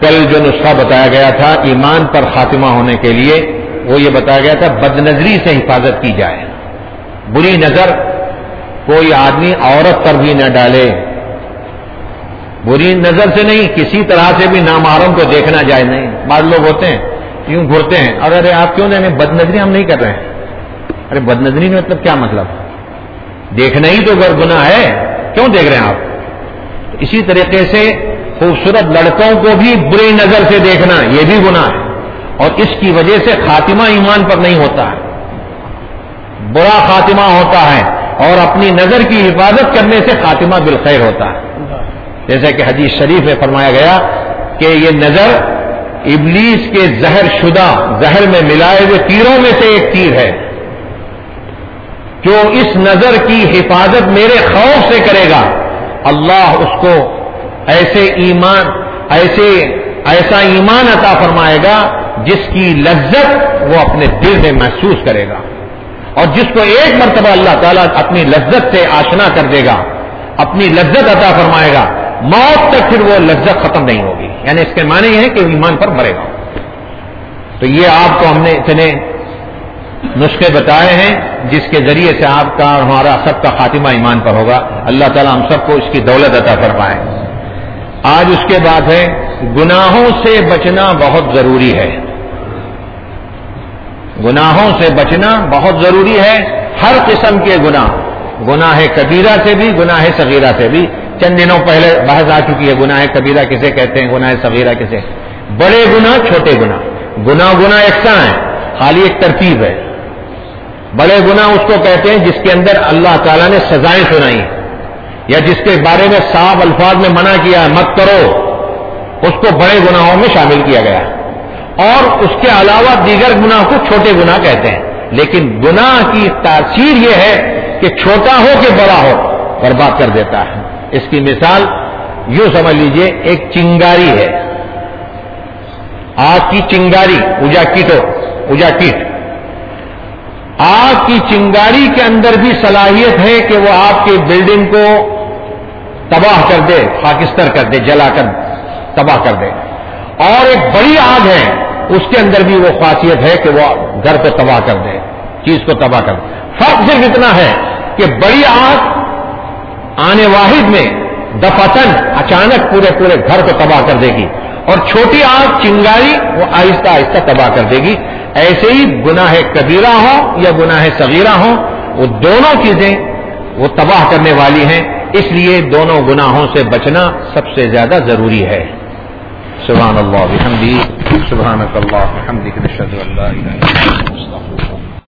کل جو نسخہ بتایا گیا تھا ایمان پر خاتمہ ہونے کے لیے، وہ یہ بتایا گیا تھا بد نظری سے حفاظت کی جائے، بری نظر کوئی آدمی عورت پر بھی نہ ڈالے، بری نظر سے نہیں، کسی طرح سے بھی نامحرم کو دیکھنا جائز نہیں۔ بعض لوگ ہوتے ہیں یوں گھرتے ہیں، اور ارے آپ کیوں نہیں، بد نظری ہم نہیں کر رہے ہیں۔ ارے بد نظری میں مطلب کیا مطلب؟ دیکھنا ہی تو گناہ ہے، کیوں دیکھ رہے ہیں آپ؟ اسی طریقے سے خوبصورت لڑکوں کو بھی بری نظر سے دیکھنا یہ بھی گناہ ہے، اور اس کی وجہ سے خاتمہ ایمان پر نہیں ہوتا ہے، برا خاتمہ ہوتا ہے، اور اپنی نظر کی حفاظت کرنے سے خاتمہ بالخیر ہوتا ہے۔ جیسا کہ حدیث شریف میں فرمایا گیا کہ یہ نظر ابلیس کے زہر شدہ، زہر میں ملائے ہوئے تیروں میں سے ایک تیر ہے، جو اس نظر کی حفاظت میرے خوف سے کرے گا، اللہ اس کو ایسا ایمان عطا فرمائے گا جس کی لذت وہ اپنے دل میں محسوس کرے گا، اور جس کو ایک مرتبہ اللہ تعالیٰ اپنی لذت سے آشنا کر دے گا، اپنی لذت عطا فرمائے گا، موت تک پھر وہ لذت ختم نہیں ہوگی۔ یعنی اس کے معنی یہ ہے کہ ایمان پر مرے گا۔ تو یہ آپ کو ہم نے اتنے نسخے بتائے ہیں جس کے ذریعے سے آپ کا اور ہمارا سب کا خاتمہ ایمان پر ہوگا۔ اللہ تعالیٰ ہم سب کو اس کی دولت عطا فرمائے۔ آج اس کے بعد ہے گناہوں سے بچنا بہت ضروری ہے۔ گناہوں سے بچنا بہت ضروری ہے، ہر قسم کے گناہ کبیرہ سے بھی، گناہ صغیرہ سے بھی۔ چند دنوں پہلے بحث آ چکی ہے گناہ کبیرہ کسے کہتے ہیں، گناہ صغیرہ کسے، بڑے گناہ چھوٹے گناہ یکساں ہیں، خالی ایک ترتیب ہے۔ بڑے گناہ اس کو کہتے ہیں جس کے اندر اللہ تعالیٰ نے سزائیں سنائی، یا جس کے بارے میں صاف الفاظ میں منع کیا ہے مت کرو، اس کو بڑے گناہوں میں شامل کیا گیا ہے، اور اس کے علاوہ دیگر گناہ کو چھوٹے گناہ کہتے ہیں۔ لیکن گناہ کی تاثیر یہ ہے کہ چھوٹا ہو کہ بڑا ہو برباد کر دیتا ہے۔ اس کی مثال یوں سمجھ لیجئے، ایک چنگاری ہے، آگ کی چنگاری، اجا کیٹ، آگ کی چنگاری کے اندر بھی صلاحیت ہے کہ وہ آپ کی بلڈنگ کو تباہ کر دے، خاکستر کر دے، جلا کر تباہ کر دے، اور ایک بڑی آگ ہے اس کے اندر بھی وہ خاصیت ہے کہ وہ گھر کو تباہ کر دے، چیز کو تباہ کر دے۔ فرق صرف اتنا ہے کہ بڑی آگ آنے واحد میں دفعتاً اچانک پورے گھر کو تباہ کر دے گی، اور چھوٹی آگ چنگاری وہ آہستہ آہستہ تباہ کر دے گی۔ ایسے ہی گناہ کبیرہ ہو یا گناہ صغیرہ ہو، وہ دونوں چیزیں وہ تباہ کرنے والی ہیں، اس لیے دونوں گناہوں سے بچنا سب سے زیادہ ضروری ہے۔ سبحان اللہ وبحمدہ، سبحانک اللہم وبحمدک، نشہد ان لا الہ الا انت۔